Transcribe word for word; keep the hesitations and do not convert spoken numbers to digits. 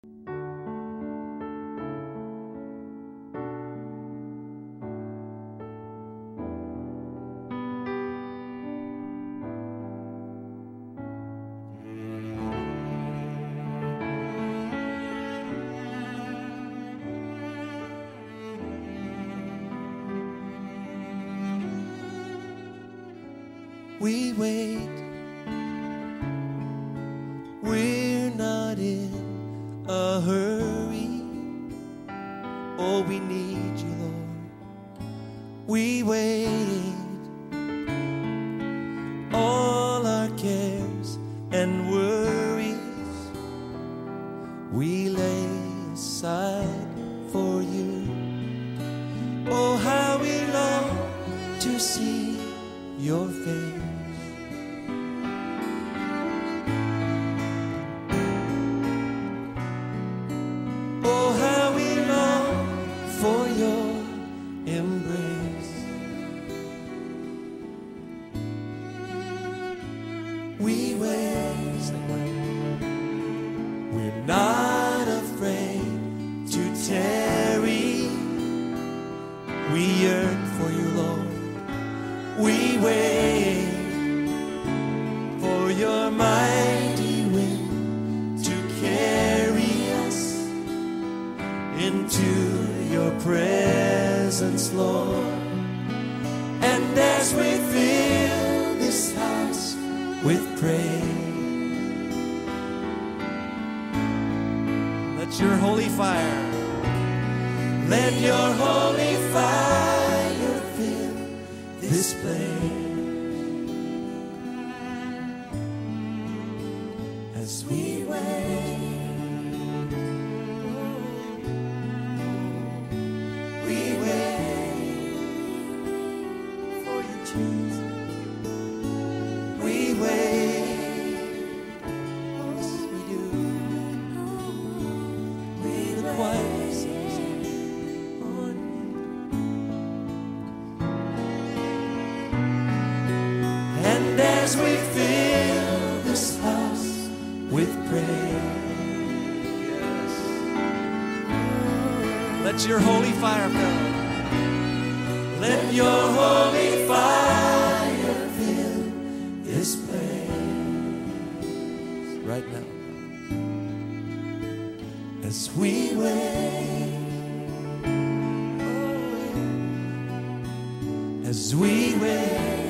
We wait, we're not in a hurry. Oh, we need you, Lord. We wait, all our cares and worries we lay aside for you. Oh, how we long to see your face. For your embrace, we wait. We're not afraid to tarry. We yearn for you, Lord. We wait for your mighty wind to carry us into your presence, Lord. And as we fill this house with praise, let your holy fire, let your holy fire fill this place. As we wait, we wait, yes we do. We the choir sings on you. And as we fill this house with praise, yes, let your holy fire fill. Let your holy fire fill this place right now. As we wait, as we wait.